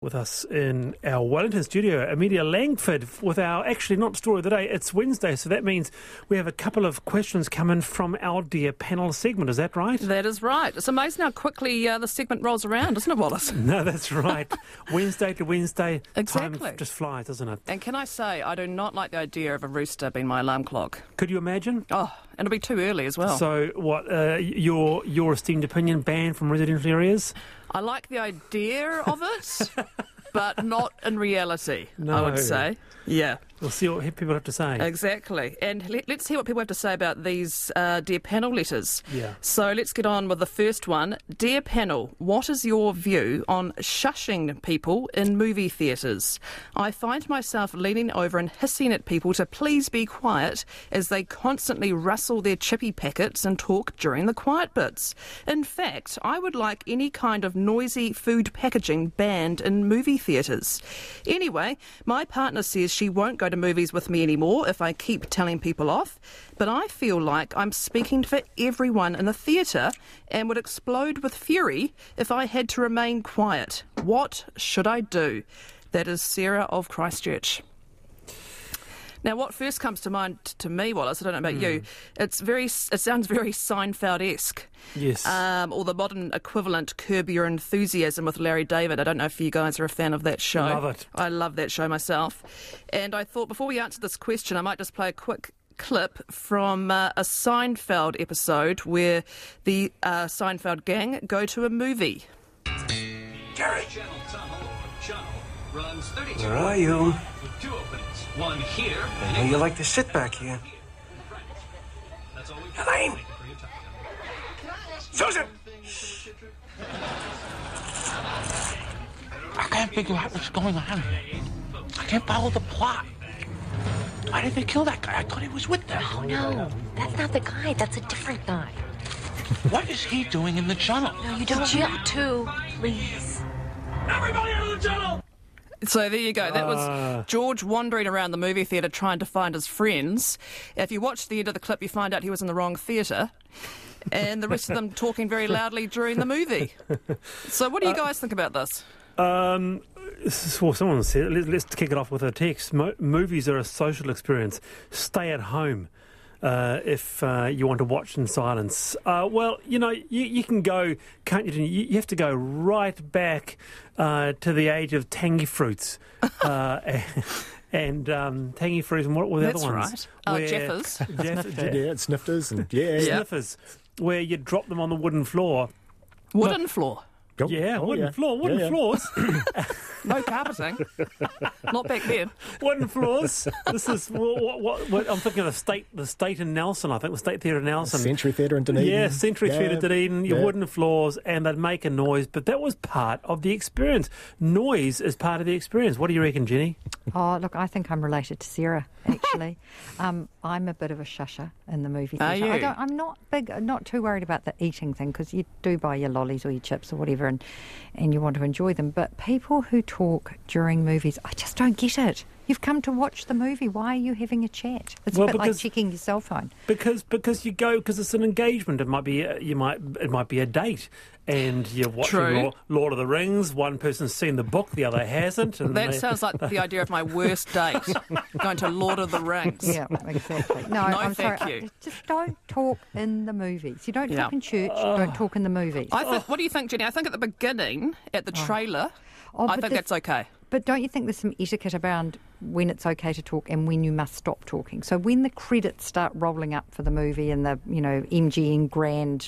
With us in our Wellington studio, Amelia Langford, with our, actually not story of the day, it's Wednesday, so that means we have a couple of questions coming from our Dear Panel segment, is that right? That is right. It's amazing how quickly the segment rolls around, isn't it, Wallace? No, that's right. Wednesday to Wednesday, Exactly. time just flies, doesn't it? And can I say, I do not like the idea of a rooster being my alarm clock. Could you imagine? Oh, and it'll be too early as well. So, what, your esteemed opinion, banned from residential areas? I like the idea of it, but not in reality, No. I would say. Yeah. We'll see what people have to say. Exactly. And let's hear what people have to say about these Dear Panel letters. Yeah. So let's get on with the first one. Dear Panel, what is your view on shushing people in movie theatres? I find myself leaning over and hissing at people to please be quiet as they constantly rustle their chippy packets and talk during the quiet bits. In fact, I would like any kind of noisy food packaging banned in movie theatres. Anyway, my partner says she won't go to movies with me anymore if I keep telling people off, but I feel like I'm speaking for everyone in the theatre and would explode with fury if I had to remain quiet. What should I do? That is Sarah of Christchurch. Now, what first comes to mind to me, Wallace, I don't know about you, it sounds very Seinfeld-esque. Yes. Or the modern equivalent, Curb Your Enthusiasm with Larry David. I don't know if you guys are a fan of that show. Love it. I love that show myself. And I thought before we answer this question, I might just play a quick clip from a Seinfeld episode where the Seinfeld gang go to a movie. Gary! Where are you? One here. I know you like to sit back here. Elaine! Susan! I can't figure out what's going on here. I can't follow the plot. Why did they kill that guy? I thought he was with them. Oh, no. That's not the guy. That's a different guy. What is he doing in the tunnel? No, you don't chill, too. Please. Everybody out of the tunnel! So there you go. That was George wandering around the movie theatre trying to find his friends. If you watch the end of the clip, you find out he was in the wrong theatre. And the rest of them talking very loudly during the movie. So what do you guys think about this? Well, someone said, let's kick it off with a text. Movies are a social experience. Stay at home if you want to watch in silence. Well, you know, you can go, can't you? You have to go right back to the age of tangy fruits. And tangy fruits, and what were the That's other ones? right. Jeffers. Yeah, snifters and Sniffers, where you drop them on the wooden floor. Wooden floor. Wooden floors. No carpeting. Not back then. Wooden floors. This is what I'm thinking of the state in Nelson. I think the State Theatre in Nelson. Century Theatre in Dunedin. Yeah, Century Theatre Dunedin. Your wooden floors, and they'd make a noise, but that was part of the experience. Noise is part of the experience. What do you reckon, Jenny? Oh, look, I think I'm related to Sarah, actually. I'm a bit of a shusher in the movie Are theatre. you? I'm not too worried about the eating thing, because you do buy your lollies or your chips or whatever, and you want to enjoy them. But people who talk during movies, I just don't get it. You've come to watch the movie. Why are you having a chat? It's a bit like checking your cell phone. Because you go, because it's an engagement. It might be it might be a date, and you're watching Lord of the Rings. One person's seen the book, the other hasn't. And That sounds like the idea of my worst date, going to Lord of the Rings. Yeah, exactly. No, I'm thank sorry. you. Just don't talk in the movies. You don't talk in church. Don't talk in the movies. What do you think, Jenny? I think at the beginning, at the trailer, I think that's okay. But don't you think there's some etiquette around when it's okay to talk and when you must stop talking? So when the credits start rolling up for the movie and the, MGM grand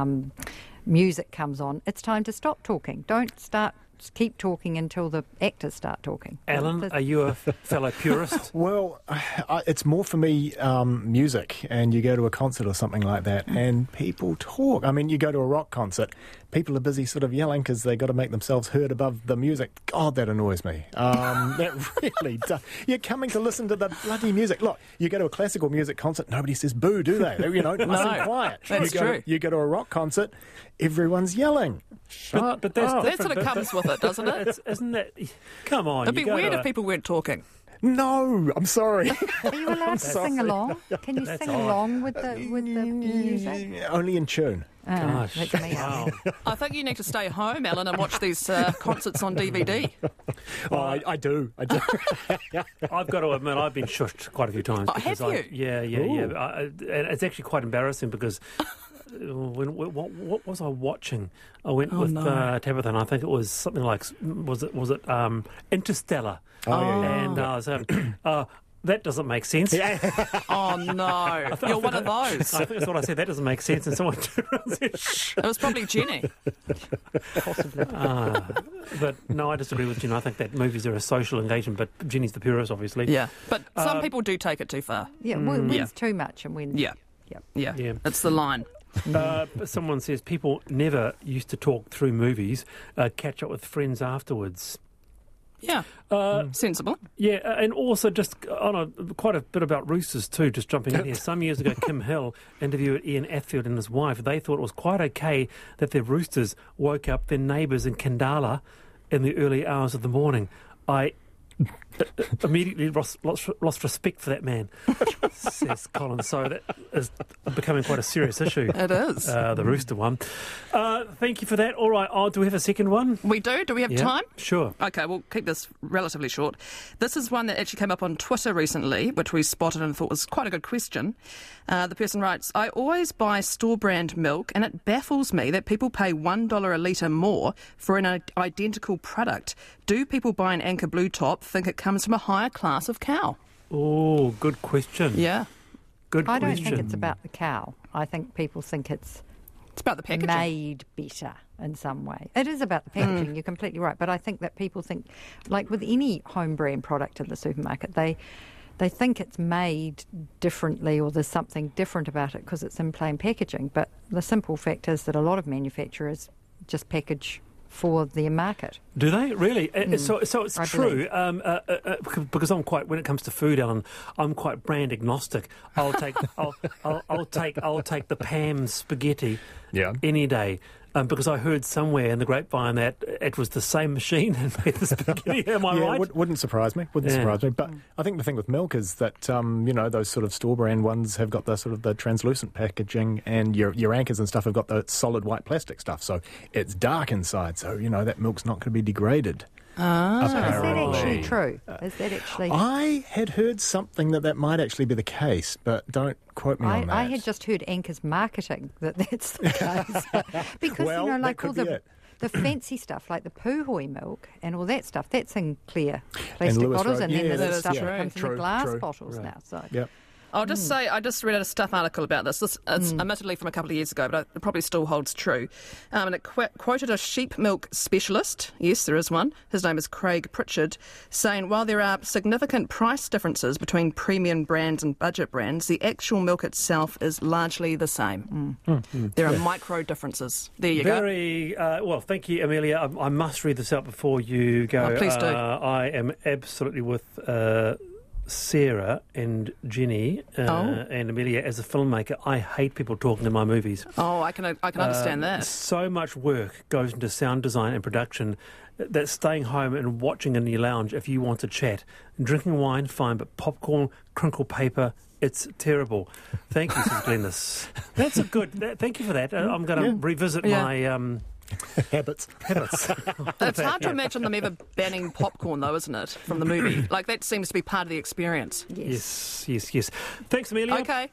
music comes on, it's time to stop talking. Don't keep talking until the actors start talking. Alan, are you a fellow purist? Well, it's more for me music, and you go to a concert or something like that, and people talk. I mean, you go to a rock concert, people are busy sort of yelling because they got to make themselves heard above the music. God, that annoys me. That really does. You're coming to listen to the bloody music. Look, you go to a classical music concert, nobody says boo, do they? Nice and quiet. That's true. You go to a rock concert, everyone's yelling. But that's That sort of comes with it, doesn't it? Isn't that? Come on. It'd be weird if people weren't talking. No, I'm sorry. Are you allowed to sing along? Can you sing along with the music? Only in tune. Gosh, That's me. wow. I think you need to stay home, Alan, and watch these concerts on DVD. Oh, I do. I've got to admit, I've been shushed quite a few times. Oh, have because you? Yeah. And it's actually quite embarrassing because what was I watching? I went with Tabitha, and I think it was something like was it Interstellar? And I was having, that doesn't make sense. Oh, no. You're one of those. I think that's what I said. That doesn't make sense. And someone turned around and said, shh. It was probably Jenny. Possibly. But no, I disagree with Jenny. I think that movies are a social engagement, but Jenny's the purist, obviously. Yeah, but some people do take it too far. Yeah, when's too much and when... Yeah. Yep. Yeah. It's the line. But someone says people never used to talk through movies, catch up with friends afterwards. Yeah. Sensible. Yeah, and also just quite a bit about roosters too, just jumping in here. Some years ago, Kim Hill interviewed Ian Athfield and his wife. They thought it was quite okay that their roosters woke up their neighbours in Kandala in the early hours of the morning. I immediately lost respect for that man, says Colin. So that is becoming quite a serious issue. It is. The rooster one. Thank you for that. All right, do we have a second one? We do. Do we have time? Sure. Okay, we'll keep this relatively short. This is one that actually came up on Twitter recently, which we spotted and thought was quite a good question. The person writes, I always buy store-brand milk, and it baffles me that people pay $1 a litre more for an identical product. Do people buy an Anchor Blue Top think it comes from a higher class of cow? Oh, good question. Yeah. Good I question. don't think it's about the cow. I think people think it's about the packaging. Made better in some way. It is about the packaging, you're completely right. But I think that people think, like with any home brand product in the supermarket, they think it's made differently or there's something different about it because it's in plain packaging. But the simple fact is that a lot of manufacturers just package for their market. Do they really? So it's I true. Because I'm quite, when it comes to food, Alan, I'm quite brand agnostic. I'll take the Pam spaghetti any day. Because I heard somewhere in the grapevine that it was the same machine and made the spaghetti. Am I right? Wouldn't surprise me. Surprise me. But I think the thing with milk is that those sort of store brand ones have got the sort of the translucent packaging, and your Anchors and stuff have got the solid white plastic stuff. So it's dark inside. So that milk's not going to be degraded. So is that actually true? Is that actually... I had heard something that might actually be the case, but don't quote me on that. I had just heard Anchor's marketing that's the case. Because, that like could all be it. the fancy stuff, like the Puhoi milk and all that stuff, that's in clear plastic bottles, and then there's stuff that comes in the glass bottles now. So. Yep. I'll just say, I just read a Stuff article about this. It's admittedly from a couple of years ago, but it probably still holds true. And it quoted a sheep milk specialist, yes, there is one, his name is Craig Pritchard, saying while there are significant price differences between premium brands and budget brands, the actual milk itself is largely the same. There are micro differences. There you go. Well, thank you, Amelia. I must read this out before you go. Oh, please do. I am absolutely with... Sarah and Jenny and Amelia, as a filmmaker, I hate people talking in my movies. Oh, I can understand that. So much work goes into sound design and production that staying home and watching in your lounge if you want to chat. Drinking wine, fine, but popcorn, crinkle paper, it's terrible. Thank you, Ms. Glennis. That's a good... thank you for that. I'm going to revisit my... Habits. It's hard to imagine them ever banning popcorn, though, isn't it, from the movie? Like, that seems to be part of the experience. Yes. Thanks, Amelia. Okay.